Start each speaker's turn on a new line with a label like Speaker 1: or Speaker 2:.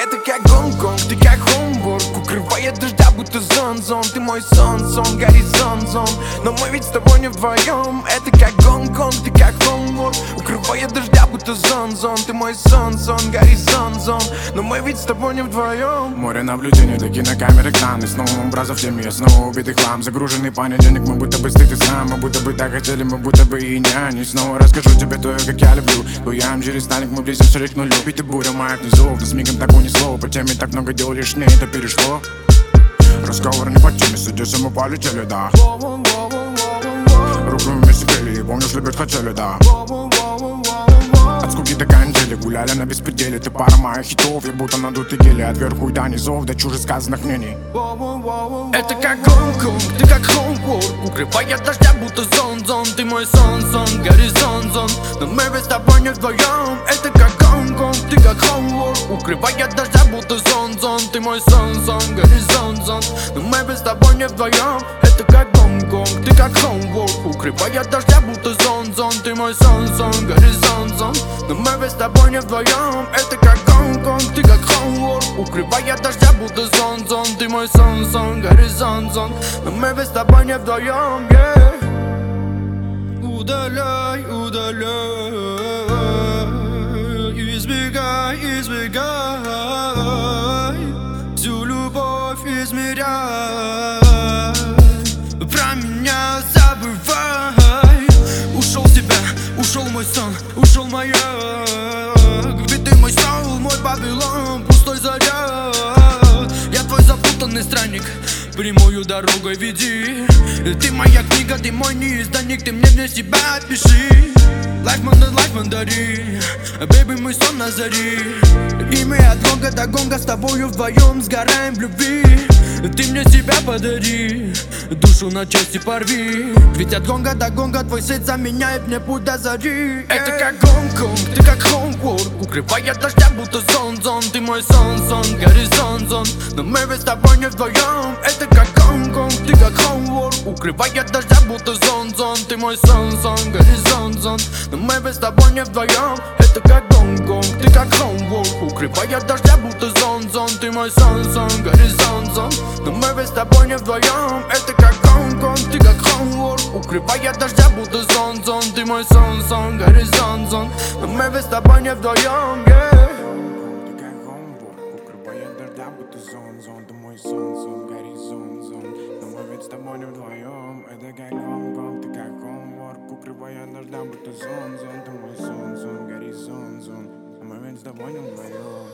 Speaker 1: Это как Гонконг, ты как Хомбург, укрывает дождя, будто зон-зон. Ты мой сон-сон, горизонт-зон, но мы ведь с тобой не вдвоем. Это как Гонконг, ты как Хомбург, укрывает дождя, будто зон-зон. Ты мой сон-сон, горизонт-зон, но мы ведь с тобой не вдвоем.
Speaker 2: Море наблюдений, до кинокамеры экраны. Снова образов в теме, снова убитый хлам. Загруженный понедельник, мы будто бы стыд и сам. Мы будто бы так хотели, мы будто бы и няни. Снова расскажу тебе то, как я люблю. Буям через Сталинг, мы близимся к нулю. Ведь ты буря моя внизу, да с мигом так унесло. По теме так много дел, лишь мне это перешло. Разговор не по теме, садись, мы полетели, да. Руку вместе грели, помнишь, любить хотели, да. От скуки до канители, гуляли на беспределе. Ты пара моих хитов, я будто надутый гели. От верху и до низов, до чужих сказанных мнений.
Speaker 1: Это как Гонконг, ты как Хомбург, укрывает дождя, будто зон-зон. Ты мой сон-сон, горизонт-зон, но мы ведь с тобой не вдвоем. Это как Гонконг, ты как Хомбург, укрывает дождя, будто зон-зон. Ты мой сон-сон, горизонт-зон, но мы ведь с тобой не вдвоем. Это как Гонконг, ты как Хомбург, укрывает дождя, будто зон-зон. Ты мой сон-сон, горизонт-зон, но мы ведь с тобой не вдвоем. Это как Гонконг, ты как Хомбург, укрывает дождя, будто зон-зон. Ты мой сон-сон, горизонт-зон, но мы ведь с тобой не вдвоем, yeah. Удаляй, удаляй, избегай, избегай, всю любовь измеряй, про меня забывай. Ушел с тебя, ушел мой сон, ушел маяк. Ведь ты мой соул, мой Вавилон, пустой заряд. Я твой запутанный странник, прямую дорогой веди. Ты моя книга, ты мой неизданник, ты мне для себя пиши. Лайф мандарин, бэйби, мой сон на заре. И мы от гонга до гонга с тобою вдвоем сгораем в любви. Ты мне себя подари, душу на части порви. Ведь от гонга до гонга твой свет заменяет мне путь до зари. Это как Гонконг, ты как Хомбург, укрывает дождя, будто зон-зон. Ты мой сон-сон, горизонт-зон, но мы ведь с тобой не вдвоем. Это как Гонконг, ты как Хомбург, укрывает дождя, будто зон-зон. Ты мой сон-сон, горизонт-зон, но мы ведь с тобой не вдвоем. Это как Гонконг, ты как Хомбург, укрывает дождя, будто зон-зон. Ты мой сон-сон, горизонт-зон, но мы ведь с тобой не вдвоем. Это как Гонконг, ты как Хомбург, укрывает дождя, будто зон-зон. Ты мой сон-сон, горизонт-зон, но мы ведь с тобой не вдвоем, yeah.
Speaker 2: Ты как Хомбург, укрывает дождя, будто зон-зон. Ты мой сон-сон, горизонт-зон, но мы ведь с тобой не вдвоем. Это как Гонконг, ты как Хомбург, укрывает дождя, будто зон-зон. Ты мой сон-сон, горизонт-зон, но мы ведь с тобой не вдвоем.